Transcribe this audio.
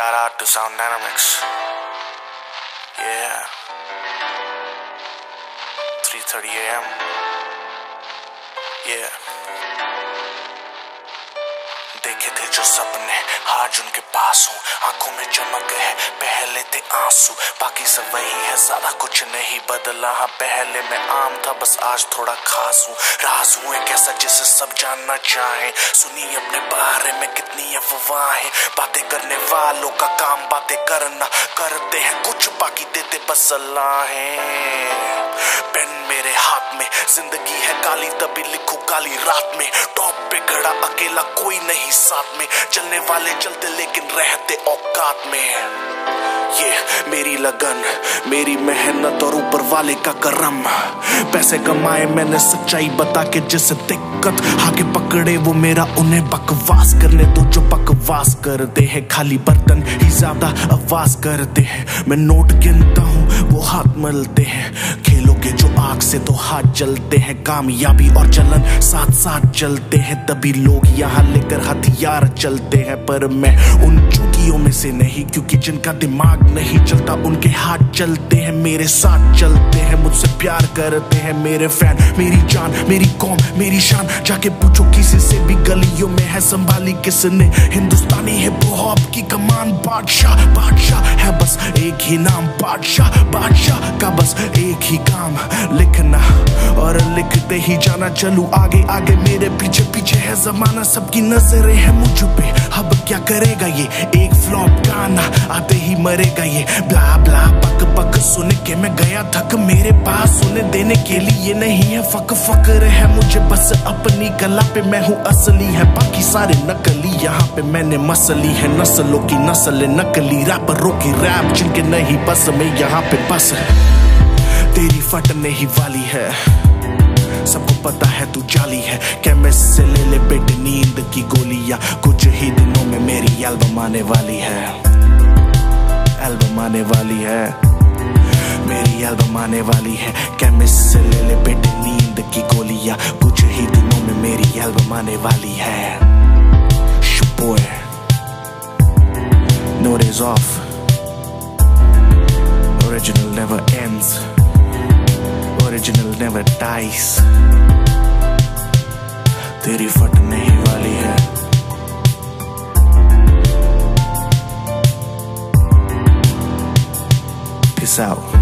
Shout out to Sound Dynamics. Yeah. 3:30 a.m. Yeah. देखे थे जो सपने आज उनके पास हूँ, आंखों में चमक है पहले थे आंसू, बाकी सब वही है, ज्यादा कुछ नहीं बदला। हाँ पहले मैं आम था, बस आज थोड़ा खास हूँ। राज हूँ एक ऐसा जिसे सब जानना चाहे, सुनी अपने बारे में कितनी अफवाहें। बातें करने वालों का काम बातें करना, करते हैं कुछ बाकी देते बस सलाहें। पेन मेरे हाथ में, जिंदगी है काली तभी लिखूं काली रात में। टॉप पे खड़ा अकेला कोई नहीं साथ में, चलने वाले चलते लेकिन रहते औकात में। ये मेरी लगन, मेरी मेहनत और ऊपर वाले का करम। पैसे कमाए मैंने सच्चाई बता के, जिसे दिक्कत आगे पकड़े वो मेरा उन्हें बकवास करने दो। जो बकवास करते हैं खाली बर्तन ही ज्यादा आवाज करते हैं। मैं नोट गिनता हूँ वो हाथ मलते हैं, खेलोगे जो आग से तो हाथ जलते हैं। कामयाबी और जलन साथ साथ चलते हैं, तभी लोग यहाँ लेकर हथियार चलते हैं। पर मैं उन चूतियों में से नहीं, क्योंकि जिनका दिमाग नहीं चलता उनके हाथ चलते हैं, मेरे साथ चलते हैं। मुझसे प्यार करते हैं मेरे फैन, मेरी जान मेरी कौम मेरी शान। जाके पूछो किसी से भी गलियों में है संभाली किसने हिंदुस्तानी हिप हॉप की कमान। बादशाह बादशाह है बस एक ही नाम, बादशाह बादशाह का बस एक ही काम, लिखना और लिखते ही जाना। चलूं आगे आगे मेरे पीछे पीछे है जमाना, सबकी नजरें हैं मुझ पे। अब क्या करेगा ये एक फ्लॉप गाना, आते ही मरेगा ये ब्ला ब्ला पक पक। सुन के मैं गया थक, मेरे पास सुने देने के लिए नहीं है फक। फक्र है मुझे बस अपनी कला पे, मैं हूँ असली है बाकी सारे नकली। यहाँ पे मैंने मसली है नस्लों की नस्ल नकली रैपरों की रैप, जिनके नहीं बस में यहाँ पे बस तेरी फटने ही वाली है। सबको पता है तू जाली है, केमिस्ट से ले ले बेटे नींद की गोलियां। कुछ ही दिनों में मेरी एल्बम आने वाली है, एल्बम आने वाली है, मेरी एल्बम आने वाली है। केमिस्ट से ले ले बेटे नींद की गोलियां, कुछ ही दिनों में मेरी एल्बम आने वाली है। Boy, no days off, original never ends, original never dies। तेरी फटने ही वाली है। Peace out।